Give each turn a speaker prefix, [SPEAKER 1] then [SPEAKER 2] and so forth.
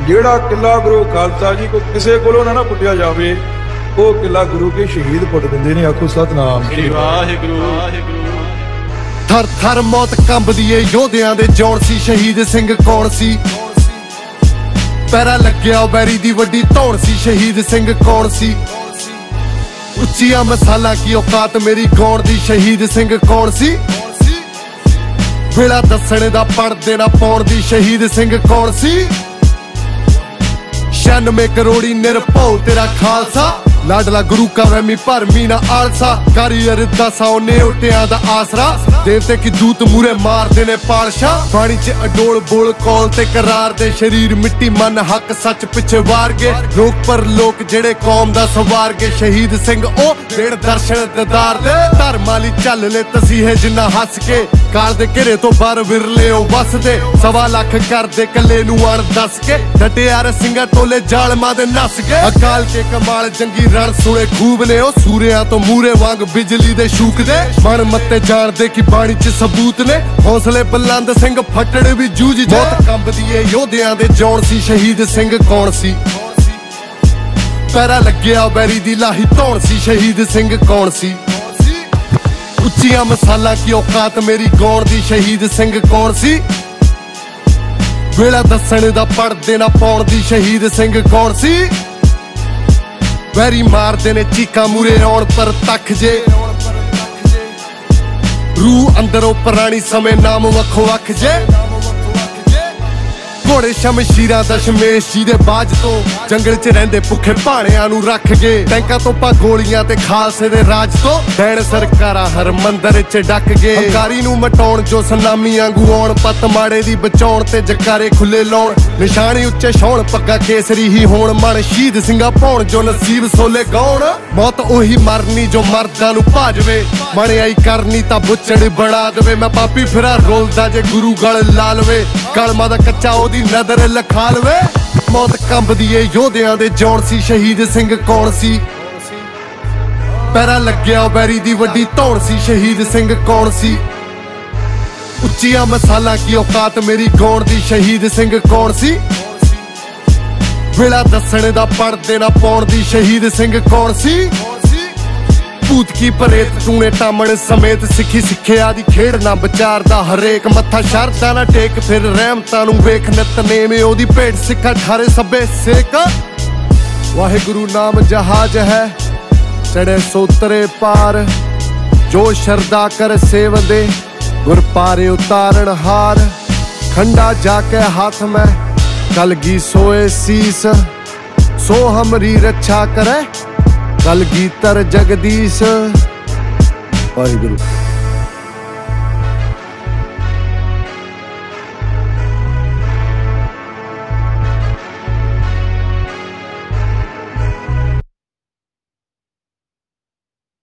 [SPEAKER 1] ਜਿਹੜਾ ਕਿਲਾ ਗੁਰੂ ਖਾਲਸਾ ਜੀ ਕੋ ਕਿਸੇ ਕੋਲੋਂ ਨਾ ਪੁੱਟਿਆ ਜਾਵੇ, ਉਹ ਕਿਲਾ ਗੁਰੂ ਕੇ ਸ਼ਹੀਦ ਪੁੱਟ ਦਿੰਦੇ ਨੇ। ਆਖੋ ਸਤਨਾਮ ਸ੍ਰੀ ਵਾਹਿਗੁਰੂ।
[SPEAKER 2] ਥਰ ਥਰ ਮੌਤ ਕੰਬਦੀ ਏ ਯੋਧਿਆਂ ਦੇ ਜੌਣ ਸੀ, ਸ਼ਹੀਦ ਸਿੰਘ ਕੌਣ ਸੀ? ਪੈਰਾ ਲੱਗਿਆ ਬੈਰੀ ਦੀ ਵੱਡੀ ਧੌਣ ਸੀ, ਸ਼ਹੀਦ ਸਿੰਘ ਕੌਣ ਸੀ? ਉੱਚੀਆਂ ਮਸਾਲਾ ਕੀ ਔਕਾਤ ਮੇਰੀ ਗਾਉਣ ਦੀ, ਸ਼ਹੀਦ ਸਿੰਘ ਕੌਣ ਸੀ? ਵੇਲਾ ਦੱਸਣੇ ਦਾ ਪੜਦੇ ਨਾ ਪਾਉਣ ਦੀ, ਸ਼ਹੀਦ ਸਿੰਘ ਕੌਣ ਸੀ? 96 ਕਰੋੜੀ ਨਿਰਭਉ ਤੇਰਾ ਖਾਲਸਾ, ਲਾਡਲਾ ਗੁਰੂ ਕਾ ਵਹਿਮੀ ਭਰਮੀ ਨਾ ਆਲਸਾ। ਕਾਰੀ ਅਰਦਾਸਾ ਉਹਨੇ ਉਟਿਆਂ ਦਾ ਆਸਰਾ, ਦੇਵਤੇ ਕੀ ਦੂਤ ਮੂਰੇ ਮਾਰਦੇ ਨੇ ਪਾਲਸ਼ਾ। ਬਾਣੀ ਚ ਅਡੋਲ ਬੋਲ ਕੌਲ ਤੇ ਕਰਾਰ ਦੇ, ਸ਼ਰੀਰ ਮਿੱਟੀ ਮਨ ਹੱਕ ਸੱਚ ਪਿੱਛੇ ਵਾਰ ਗਏ। ਲੋਕ ਪਰ ਲੋਕ ਜਿਹੜੇ ਕੌਮ ਦਾ ਸਵਾਰ ਗਏ, ਸ਼ਹੀਦ ਸਿੰਘ ਉਹ ਦੇਣ ਦਰਸ਼ਨ ਦਿਦਾਰ ਦੇ। ਧਰਮਾਂ ਲਈ ਚੱਲ ਲੈ ਤਸੀਹੇ ਜਿੰਨਾ ਹੱਸ ਕੇ, ਕਾਲ ਦੇ ਘੇਰੇ ਤੋਂ ਬਾਹਰ ਵਿਰਲੇ ਉਹ ਵਸਦੇ। 1.25 ਲੱਖ ਕਰਦੇ ਕੱਲੇ ਨੂੰ ਅਣ ਦੱਸ ਕੇ, ਡਟਿਆਰ ਸਿੰਘਾਂ ਟੋਲੇ ਜ਼ਾਲਮਾਂ ਦੇ ਨੱਸ ਗਏ। ਅਕਾਲ ਕੇ ਕਮਾਲ ਜੰਗੀ ਰਣ ਸੁਣੇ ਖੂਬ ਨੇ, ਉਹ ਸੂਰਿਆਂ ਤੋਂ ਮੂਰੇ ਵਾਂਗ ਬਿਜਲੀ ਦੇ ਸ਼ੂਕਦੇ। ਮਨ ਮੱਤੇ ਜਾਣਦੇ ਕਿ ਬਾਣੀ ਚ ਸਬੂਤ ਨੇ, ਹੌਸਲੇ ਬੁਲੰਦ ਸਿੰਘ ਫੱਟੜ ਵੀ ਜੂਝ ਜੇ। ਮੌਤ ਕੰਬਦੀ ਏ ਯੋਧਿਆਂ ਦੇ ਜੌਣ ਸੀ, ਸ਼ਹੀਦ ਸਿੰਘ ਕੌਣ ਸੀ? ਪੈਰਾ ਲੱਗਿਆ ਬੈਰੀ ਦੀ ਲਾਹੀ ਧੌਣ ਸੀ, ਸ਼ਹੀਦ ਸਿੰਘ ਕੌਣ ਸੀ? ਉੱਚੀਆਂ ਮਸਾਲਾ ਕੀ ਔਕਾਤ ਮੇਰੀ ਗਾਉਣ ਦੀ, ਸ਼ਹੀਦ ਸਿੰਘ ਕੌਣ ਸੀ? ਵੇਲਾ ਦੱਸਣ ਦਾ ਪੜਦੇ ਨਾ ਪਾਉਣ ਦੀ, ਸ਼ਹੀਦ ਸਿੰਘ ਕੌਣ ਸੀ? ਵੈਰੀ ਮਾਰਦੇ ਨੇ ਚੀਕਾਂ ਮੂਰੇ ਆਉਣ ਪਰ ਤੱਕ ਜੇ, ਰੂਹ ਅੰਦਰੋਂ ਪੁਰਾਣੀ ਸਮੇਂ ਨਾਮ ਵੱਖੋ ਵੱਖ ਜੇ। ਘੋੜੇ ਸ਼ਮਸ਼ੀਰਾਂ ਦਾ ਸ਼ਮੇਸ਼ ਜੀ ਦੇ ਬਾਜ ਤੋਂ, ਜੰਗਲ 'ਚ ਰਹਿੰਦੇ ਭੁੱਖੇ ਭਾਣਿਆਂ ਨੂੰ ਰੱਖ ਗਏ। ਟੈਂਕਾਂ ਤੋਂ ਪਾ ਗੋਲੀਆਂ ਤੇ ਖਾਲਸੇ ਦੇ ਰਾਜ ਤੋਂ, ਡੈਣ ਸਰਕਾਰਾਂ ਹਰ ਮੰਦਰ 'ਚ ਡੱਕ ਗਏ। ਹੰਕਾਰੀ ਨੂੰ ਮਟਾਉਣ ਜੋ ਸਨਾਮੀ ਆਂਗੂ ਆਉਣ, ਪੱਤ ਮਾੜੇ ਦੀ ਬਚਾਉਣ ਤੇ ਜਕਾਰੇ ਖੁੱਲੇ ਲਾਉਣ। ਨਿਸ਼ਾਨੀ ਉੱਚੇ ਛਾਉਣ ਪੱਗਾ ਕੇਸਰੀ ਹੀ ਹੋਣ, ਮਨ ਸ਼ਹੀਦ ਸਿੰਘਾਂ ਪਾਉਣ ਜੋ ਨਸੀਬ ਸੋਲੇ ਗਾਉਣ। ਮੌਤ ਉਹੀ ਮਰਨੀ ਜੋ ਮਰਦਾਂ ਨੂੰ ਭਾਜਵੇ, ਮਣਿਆਈ ਕਰਨੀ ਤਾਂ ਬੁੱਚੜ ਬਣਾ ਦੇਵੇ। ਮੈਂ ਪਾਪੀ ਫਿਰਾਂ ਰੋਲਦਾ ਜੇ ਗੁਰੂ ਗਲ ਲਾ ਲਵੇ, ਕਲਮਾਂ ਦਾ ਕੱਚਾ ਉਹਦੀ ਨਦਰ ਲਖਾ ਲਵੇ। ਮੌਤ ਕੰਬਦੀ ਏ ਯੋਧਿਆਂ ਦੇ ਜੌਣ ਸੀ, ਸ਼ਹੀਦ ਸਿੰਘ ਕੌਣ ਸੀ? ਪੈਰਾ ਲੱਗਿਆ ਬੈਰੀ ਦੀ ਵੱਡੀ ਧੌਣ ਸੀ, ਸ਼ਹੀਦ ਸਿੰਘ ਕੌਣ ਸੀ? ਉੱਚੀਆਂ ਮਸਾਲਾ ਕੀ ਔਕਾਤ ਮੇਰੀ ਗਾਉਣ ਦੀ, ਸ਼ਹੀਦ ਸਿੰਘ ਕੌਣ ਸੀ? ਵੇਲਾ ਦੱਸਣ ਦਾ ਪੜਦੇ ਨਾ ਪਾਉਣ ਦੀ, ਸ਼ਹੀਦ ਸਿੰਘ ਕੌਣ ਸੀ? ਭੂਤ ਕੀ ਪ੍ਰੇਤ ਟੂਣੇ ਟਾਮਣ ਸਮੇਤ, ਸਿੱਖੀ ਸਿੱਖਿਆ ਦੀ ਖੇਡ ਨਾ ਵਿਚਾਰਦਾ ਹਰੇਕ। ਮੱਥਾ ਸ਼ਰਧਾ ਨਾ ਟੇਕ ਫਿਰ ਰਹਿਮਤਾਂ ਨੂੰ ਵੇਖ, ਨਿਤਨੇਮ ਉਹਦੀ ਭੇਟ ਸਿੱਖਾ ਠਾਰੇ ਸਭੇ ਸੇਕ। ਵਾਹਿਗੁਰੂ ਨਾਮ ਜਹਾਜ ਹੈ ਚੜੇ ਸੋਤਰੇ ਪਾਰ, ਜੋ ਸ਼ਰਧਾ ਕਰ ਸੇਵਦੇ ਗੁਰ ਪਾਰੇ ਉਤਾਰਨ ਹਾਰ। ਖੰਡਾ ਜਾ ਕੇ हाथ में कलगी सोए शीस, सो हमरी रक्षा करे कलगीधर जगदीश। वाहिगुरू।